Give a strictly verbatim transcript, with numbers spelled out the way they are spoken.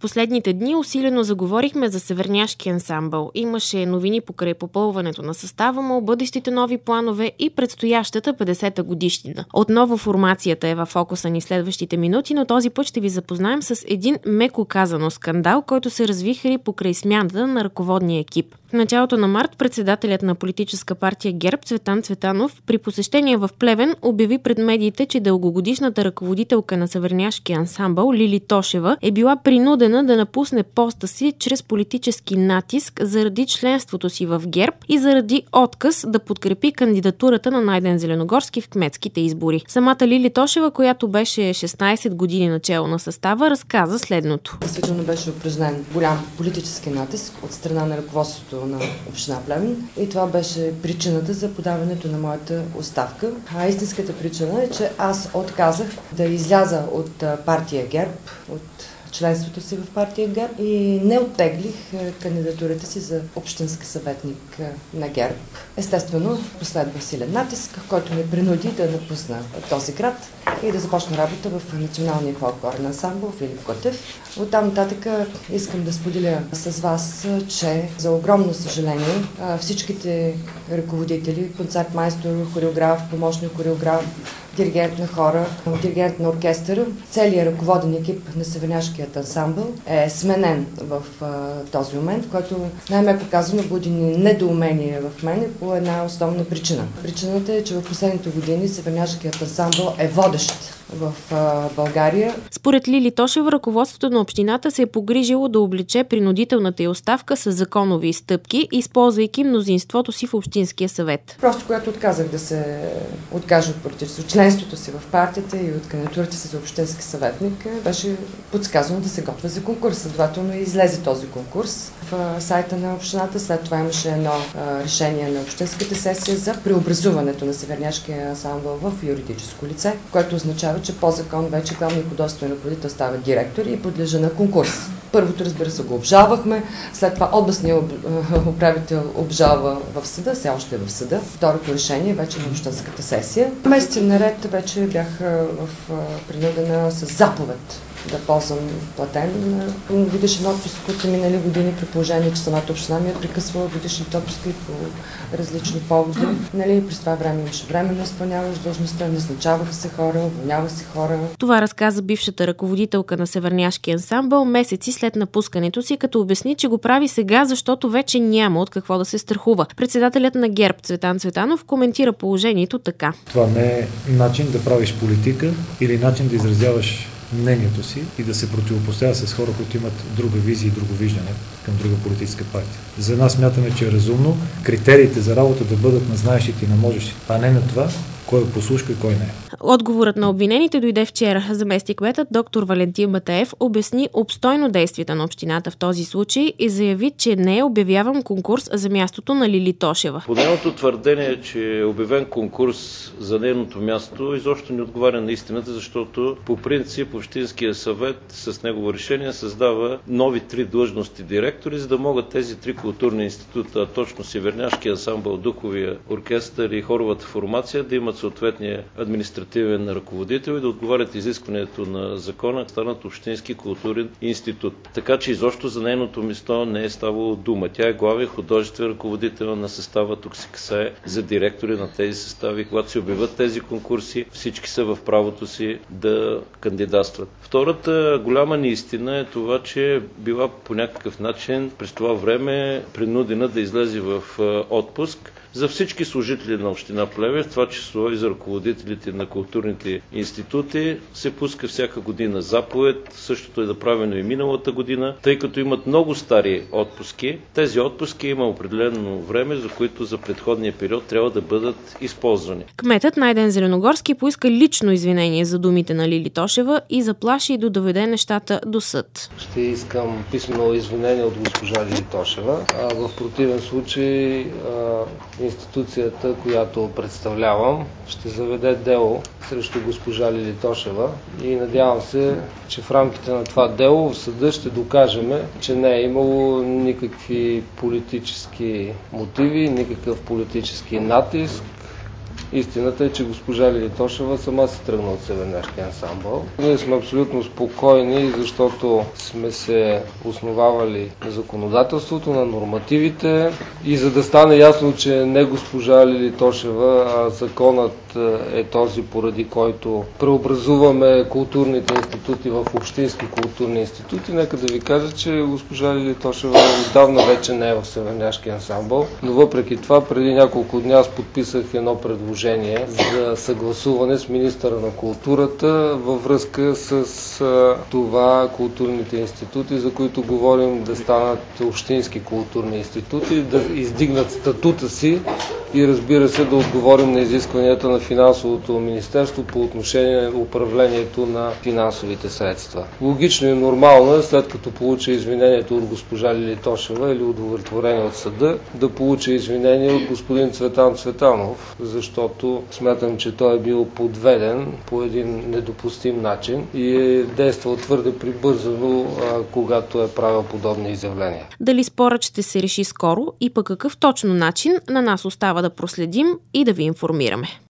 последните дни усилено заговорихме за Северняшки ансамбъл. Имаше новини покрай попълването на състава му, бъдещите нови планове и предстоящата петдесета годишнина. Отново формацията е във фокуса ни следващите минути, но този път ще ви запознаем с един меко казано скандал, който се развихри покрай смяната на ръководния екип. В началото на март председателят на политическа партия ГЕРБ Цветан Цветанов при посещение в Плевен обяви пред медиите, че дългогодишната ръководителка на Северняшки ансамбъл Лили Тошева е била принудена да напусне поста си чрез политически натиск заради членството си в ГЕРБ и заради отказ да подкрепи кандидатурата на Найден Зеленогорски в кметските избори. Самата Лили Тошева, която беше шестнайсет години начело на състава, разказа следното. Действително беше упражнен голям политически натиск от страна на ръководството на община Плевен и това беше причината за подаването на моята оставка. А истинската причина е, че аз отказах да изляза от партия ГЕРБ, от членството си в партия ГЕРБ и не оттеглих кандидатурата си за общински съветник на ГЕРБ. Естествено, последва силен натиск, който ме принуди да напусна този град и да започна работа в Националния фолклорен ансамбъл Филип Кутев. Оттам нататък искам да споделя с вас, че за огромно съжаление всичките ръководители, концертмайстор, хореограф, помощник хореограф, диригент на хора, диригент на оркестъра, целият ръководен екип на Северняшкият ансамбъл е сменен в а, този момент, който най-меко казано буди недоумение в мене по една основна причина. Причината е, че в последните години Северняшкият ансамбъл е водещ в а, България. Според Лили Тошева, ръководството на общината се е погрижило да облече принудителната й оставка с законови стъпки, използвайки мнозинството си в Общинския съвет. Просто когато отказах да се откажа от политическо членството си в партията и от кандидатурата си за общински съветник, беше подсказано да се готвя за конкурс. Следователно излезе този конкурс в сайта на общината. След това имаше едно а, решение на общинската сесия за преобразуването на Северняшкия ансамбъл в юридическо лице, което означава, че по закон вече главният художествен ръководител става директор и подлежа на конкурс. Първото, разбира се, го обжалвахме, след това областният управител обжалва в съда, все още е в съда. Второто решение вече на общинската сесия. Месеци наред вече бях в принудена с заповед да ползвам платен годишен отпуск от минали години, при положение, че самата община ми е прекъсвала годишните отпуски по различни поводи. Нали, през това време имаше време да изпълняваш длъжността, назначаваха се хора, уволнява се хора. Това разказа бившата ръководителка на Северняшки ансамбъл месеци след напускането си, като обясни, че го прави сега, защото вече няма от какво да се страхува. Председателят на ГЕРБ Цветан Цветанов коментира положението така. Това не е начин да правиш политика или начин да изразяваш мнението си и да се противопоставя с хора, които имат друга визия и друго виждане към друга политическа партия. За нас смятаме, че е разумно критериите за работа да бъдат на знаещите и на можещите, а не на това кой е послушка и кой не е. Отговорът на обвинените дойде вчера. Заместник-кметът доктор Валентин Матеев обясни обстойно действията на общината в този случай и заяви, че не е обявяван конкурс за мястото на Лили Тошева. По нейното твърдение, че е обявен конкурс за нейното място, изобщо не отговаря на истината, защото по принцип Общинския съвет с негово решение създава нови три длъжности директори, за да могат тези три културни института, точно Северняшкия ансамбъл, Духовия оркестър и хоровата формация, да имат съответния административен ръководител и да отговарят изискването на закона, станат Общински културен институт. Така че изобщо за нейното място не е ставало дума. Тя е главен художествен ръководител на състава, тук се касае за директори на тези състави. Когато се обявят тези конкурси, всички са в правото си да кандидатстват. Втората голяма неистина е това, че била по някакъв начин през това време принудена да излезе в отпуск. За всички служители на община Плевен, в това число и за ръководителите на културните институти, се пуска всяка година заповед. Същото е направено и миналата година, тъй като имат много стари отпуски. Тези отпуски има определено време, за които за предходния период трябва да бъдат използвани. Кметът Найден Зеленогорски поиска лично извинение за думите на Лили Тошева и заплаши да доведе нещата до съд. Ще искам писмено извинение от госпожа Лили Тошева. А в противен случай институцията, която представлявам, ще заведе дело срещу госпожа Лили Тошева и надявам се, че в рамките на това дело в съда ще докажем, че не е имало никакви политически мотиви, никакъв политически натиск Истината е, че госпожа Лили Тошева сама се тръгна от Северняшки ансамбъл. Ние сме абсолютно спокойни, защото сме се основавали на законодателството, на нормативите и за да стане ясно, че не госпожа Лили Тошева, а законът е този, поради който преобразуваме културните институти в общински културни институти, нека да ви кажа, че госпожа Лили Тошева отдавна вече не е в Северняшки ансамбъл, но въпреки това преди няколко дни аз подписах едно предложение за съгласуване с министъра на културата във връзка с това културните институти, за които говорим, да станат общински културни институти, да издигнат статута си и разбира се да отговорим на изискванията на финансовото министерство по отношение на управлението на финансовите средства. Логично и нормално е, след като получа извинението от госпожа Лили Тошева или удовлетворение от съда, да получа извинение от господин Цветан Цветанов, защото смятам, че той е бил подведен по един недопустим начин и е действал твърде прибързано, когато е правил подобни изявления. Дали спорът ще се реши скоро и по какъв точно начин, на нас остава да проследим и да ви информираме.